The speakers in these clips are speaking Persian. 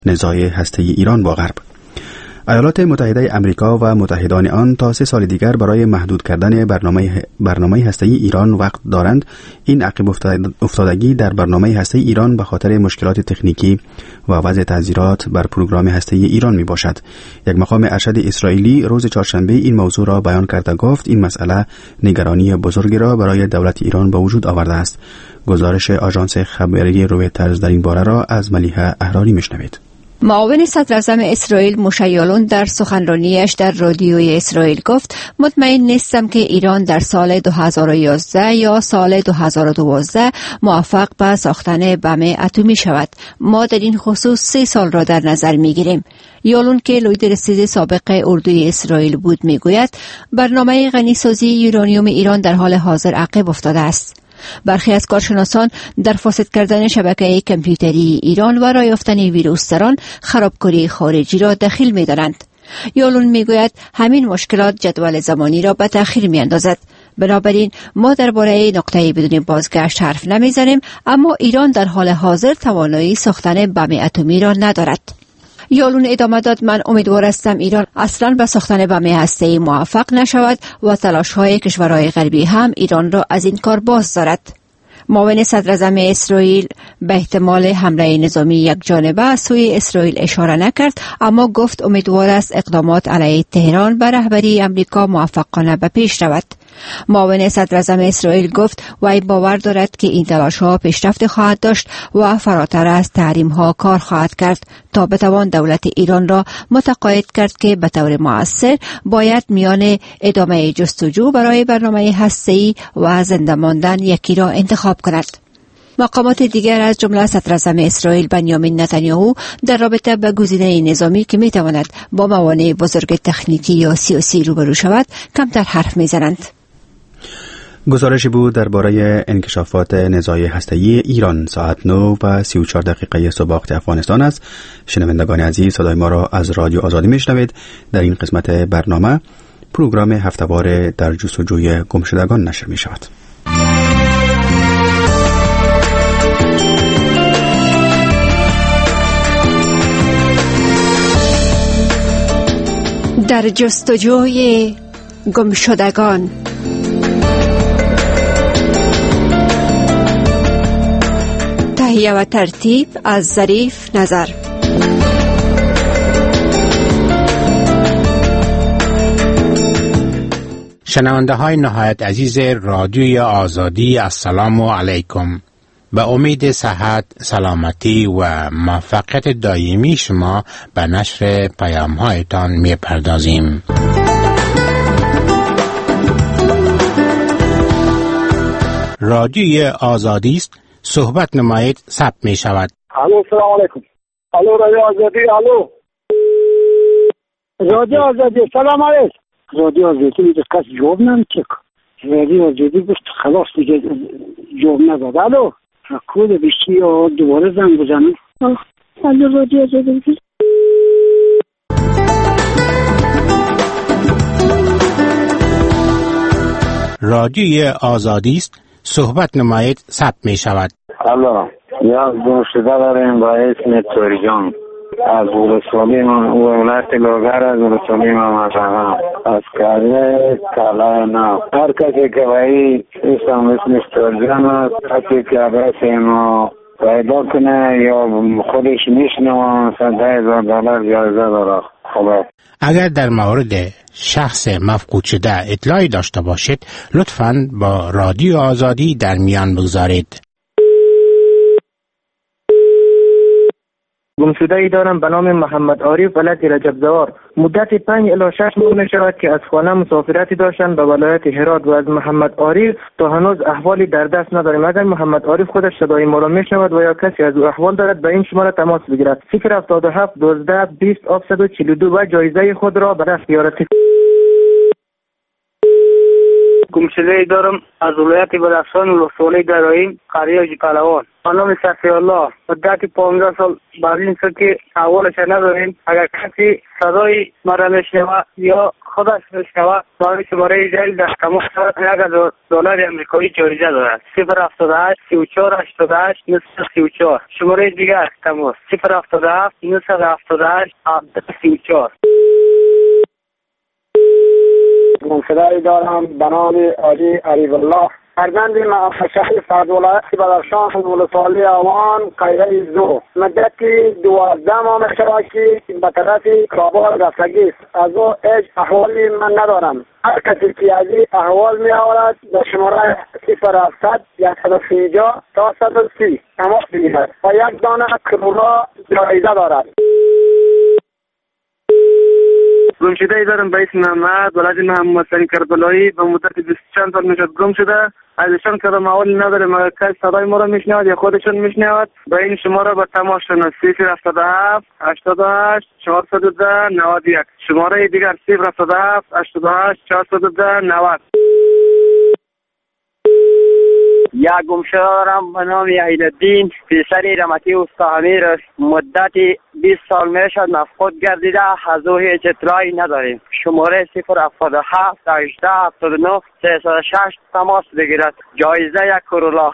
نزاع هسته‌ای ایران با غرب. ایالات متحده آمریکا و متحدان آن تا 3 سال دیگر برای محدود کردن برنامه هسته‌ای ایران وقت دارند. این عقب افتادگی در برنامه هسته‌ای ایران به خاطر مشکلات تکنیکی و وضع تعذیرات بر پروگرام هسته‌ای ایران می باشد. یک مقام ارشد اسرائیلی روز چهارشنبه این موضوع را بیان کرده گفت این مسئله نگرانی بزرگی را برای دولت ایران به وجود آورده است. گزارش آژانس خبری رویترز در این باره را از ملیحه احراری میشنوید. معاون صدر اعظم اسرائیل موشه یالون در سخنرانیش در رادیوی اسرائیل گفت مطمئن نیستم که ایران در سال 2011 یا سال 2012 موفق به ساختن بم اتمی شود. ما در این خصوص 3 سال را در نظر میگیریم. یالون که لویدرسید سابق اردوی اسرائیل بود میگوید برنامه غنیسازی یورانیوم ایران در حال حاضر عقب افتاده است. برخی از کارشناسان در فاسد کردن شبکه کامپیوتری ایران و راه یافتن ویروس در آن خرابکاری خارجی را دخیل می‌دانند. یالون میگوید همین مشکلات جدول زمانی را به تأخیر می‌اندازد. بنابراین ما درباره نقطه بدون بازگشت حرف نمی‌زنیم، اما ایران در حال حاضر توانایی ساختن بم اتمی را ندارد. یالون ادامه داد من امیدوار هستم ایران اصلاً به ساختن بم هسته‌ای موفق نشود و تلاش‌های کشورهای غربی هم ایران را از این کار باز دارد. معاون صدر اعظم اسرائیل به احتمال حمله نظامی یک جانبه از سوی اسرائیل اشاره نکرد، اما گفت امیدوار است اقدامات علیه تهران به رهبری امریکا موفقانه به پیش رود. معاون صدر اعظم اسرائیل گفت وی باور دارد که این تلاش‌ها پیشرفت خواهد داشت و فراتر از تحریم‌ها کار خواهد کرد تا بتوان دولت ایران را متقاعد کرد که به طور مؤثر باید میان ادامه جستجو برای برنامه هسته‌ای و زنده ماندن یکی را انتخاب کند. مقامات دیگر از جمله صدر اعظم اسرائیل بنیامین نتانیاهو در رابطه با گزینه نظامی که میتواند با موانع بزرگ تکنیکی یا سیاسی روبرو شود کمتر حرف میزنند. گزارشی بود درباره انکشافات نزاع هسته‌ای ایران. ساعت 9:34 صبح وقت افغانستان است. شنوندگان عزیز، صدای ما را از رادیو آزادی میشنوید. در این قسمت برنامه پروگرام هفته‌وار در جستجوی گمشدگان نشر می شود. در جستجوی گمشدگان. تهیه و ترتیب از ظریف نظر. شنونده های نهایت عزیز رادیوی آزادی، السلام علیکم. به امید صحت، سلامتی و موفقیت دائمی شما به نشر پیام هایتان می پردازیم. رادیوی آزادی است، صحبت نمایید ثبت می شود. الو، سلام علیکم. الو، رادیو آزادی. الو، رادیو آزادی. سلام علیکم. رادیو آزادی میگه کس جواب نمیده. رادیو آزادی گفت خلاص دیگه جواب نداد. الو، کد بیشتی یا دوباره زنگ بزنم. الو، رادیو آزادی. رادیوی آزادی است، صحبت نمایید ثبت می شود. الو، یا گمشده داریم با اسم توریجان از ولسوالی ولایت لوگر، از ولسوالی مماشانا از کاره کالای ناو. هر کسی که باید اسمش توریجان است، کسی که باید ما پیدا کنه یا خودش میشنوه $10,000 جایزه داره. خب اگر در مورد شخص مفقود شده اطلاعی داشته باشید لطفاً با رادیو آزادی در میان بگذارید. گمشده ای دارم به نام محمد عارف ولد رجب زوار. مدت 5 الی 6 ماه می شود که از خانه مسافرتی داشتند به ولایت هرات و از محمد عارف تا هنوز احوالی در دست نداریم. اگر محمد عارف خودش صدای ما را می شود و یا کسی از او احوال دارد به این شماره تماس بگیرد. 077 12 20 742 و جایزه خود را به دست بیارد. گمشده ای دارم از ولایت بدخشان ولسوالی درائیم قریه جکالوان. به نام صفی الله. مدت 15 سال بعد این که اولش نداریم. اگر کسی صدای مرا میشنوه یا خودش بشنوه با شماره جدید در تماس شود $1000 آمریکایی جایزه دارد. 078 34 88 934. شماره دیگر تماس 077 978 34. گمشده‌ای دارم به نام علی عریف الله، فرزند محمد شفیق از ولایت بدخشان، ولسوالی آوان، قریه زو. مدتی 12 ماه می‌شود که به طرف کابل رفتگی است. از او هیچ احوالی من ندارم. هر کسی که از این احوال می‌آورد به شماره 0700 150 تا 130 تماس بگیرد و یک دانه کرولا جایزه دارد. گمشده‌ای دارم به اسم محمد ولد محمد حسین کربلایی. به مدت 20 چند سال میشد گم شده. ازشان کدام احوالی نداره، مگر کسی صدای ما را میشنود یا خودشون میشنود. به این شماره با تماس شدن 077 88 410 91. شماره دیگر 077 88 410 90. یک گمشده دارم به نام عیدالدین، پسر رحمتی استا امیر است. مدت 20 سال میشد مفقود گردیده، از او هیچ اطلاعی نداریم. شماره 077 18 79 306 تماس بگیرد. جایزه یک کرولا.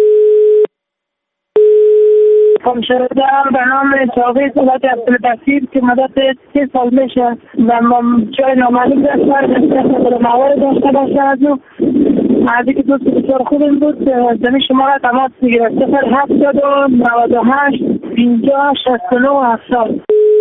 گمشده دارم به نام ساقی صدات عبدالبصیر که مدت 3 سال میشه و جای نامعلوم داشت موارد داشته باشه. از او مردی که دوست بسیار خوبیم بود. زمین شماره تماس میگیره 070 98 50 69 70.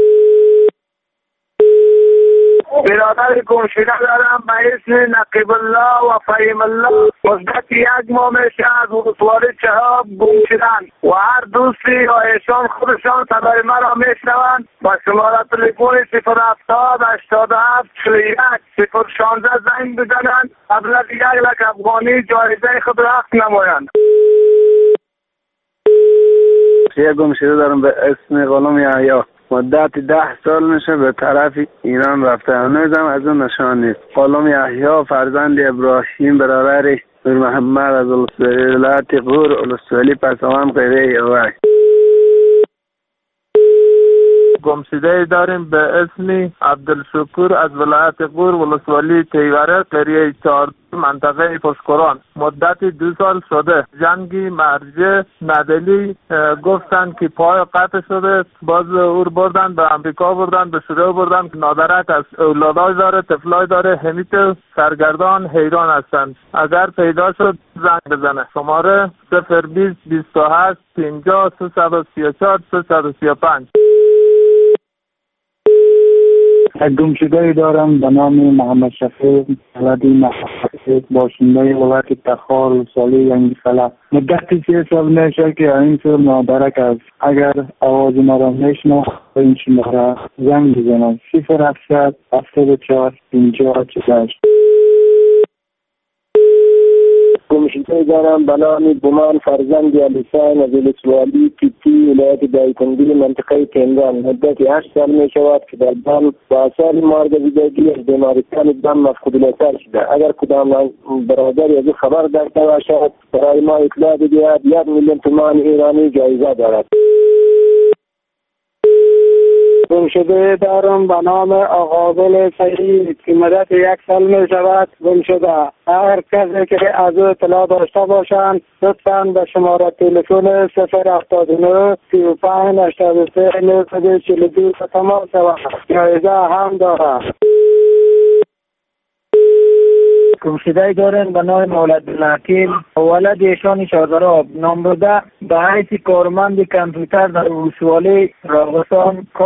برادر گمشده دارم به اسم نقیب الله و فهیم الله. مدت 1 ماه میشه از ولسوالی چهاب گم شدن و هر دوستی یا ایشان خودشان صدای مرا میشنوند. با شماره تلفن 070 87 41 016 زنگ بزنند. قبل از 1 لک افغانی جایزه خود را حق نمایند. یک گمشده دارم به اسم غلام یحیی. مدت 10 سال میشه به طرف ایران رفته، هنوزم از اون نشان نیست. غلام یحیی فرزند ابراهیم برادر نور محمد از ولایت غور، ولسوالی پسوان، قریه اوک. گمشده داریم به اسم عبدالشکور از ولایت غور، ولسوالی تیوره، قریه 4 منطقه پشکران. مدت 2 سال شده. جنگی مرجع ندلی گفتن که پای قطع شده، باز او بردن به امریکا، بردن به سوریه، بردن. نادرک از اولادای داره، طفلای داره، همیت سرگردان حیران هستند. اگر پیدا شد زنگ بزنه. شماره 020 28 50 334 335. یک گمشده‌ای دارم به نام محمد شفیق ولد محمد، باشنده ولایت تخار، ولسوالی ینگی‌فلک. مدت 3 سال میشه که این سال نادرک است. اگر آواز ما را میشنوه به این شماره زنگ بزنم 070 74 50 48. گمشده دارم به نام بومان فرزند علیسان از ولسوالی تیتی، ولایت دایکنی، منطقه تهران. مدت 8 سال می شود که در دم با اثر مرگ زیدگی از بیماریستان دم مفقود البصر شده. اگر کدام برادری از خبر داشته باشد برای ما اطلاع بدهد. 1 میلیون تومان ایرانی جایزه دارد. گمشده دارم به نام آقابل سعید که مدت 1 سال می شود گم شده. هر کسی که از او اطلاع داشته باشند لطفاً به شماره تلفن 079 35 83 942 تماس شود. جایزه هم دارد. گمشده‌ای دارن به نام مولد الحکیم، ولد ایشان شادراب، نام برده به حیث کارمند کامپیوتر در ولسوالی راغستان